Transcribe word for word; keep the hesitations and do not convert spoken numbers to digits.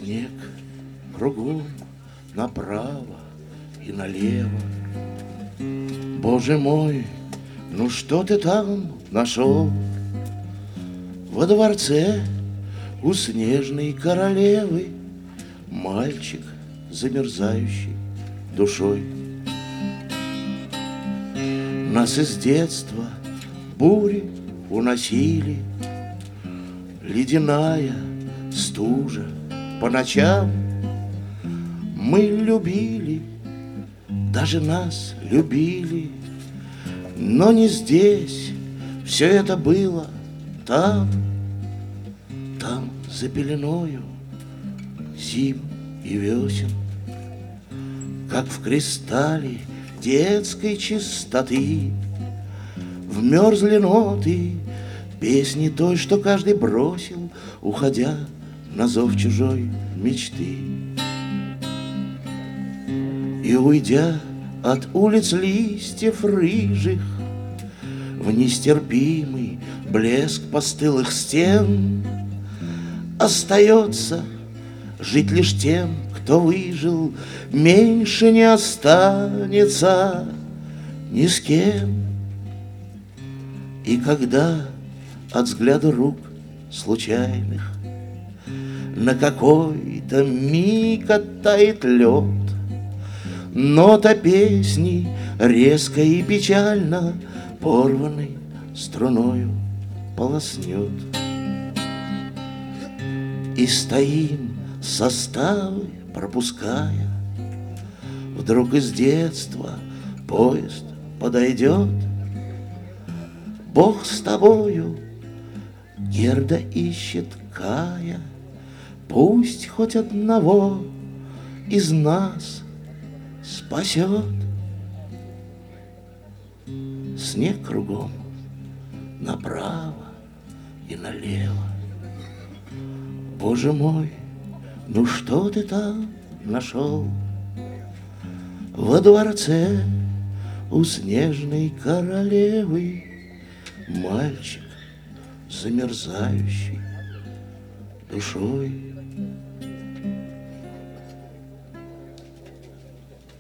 Снег кругом направо и налево. Боже мой, ну что ты там нашел? Во дворце у снежной королевы мальчик, замерзающий душой. Нас из детства бури уносили, ледяная стужа по ночам. Мы любили, даже нас любили, но не здесь, все это было там, там за пеленою зим и весен, как в кристалле детской чистоты вмерзли ноты песни той, что каждый бросил, уходя на зов чужой мечты. И уйдя от улиц листьев рыжих в нестерпимый блеск постылых стен, остается жить лишь тем, кто выжил, меньше не останется ни с кем. И когда от взгляда рук случайных на какой-то миг оттает лед, нота песни резко и печально порванной струною полоснет. И стоим составы пропуская, вдруг из детства поезд подойдет. Бог с тобою, Герда ищет Кая, пусть хоть одного из нас спасет. Снег кругом направо и налево. Боже мой, ну что ты там нашел? Во дворце у снежной королевы мальчик, замерзающий душой.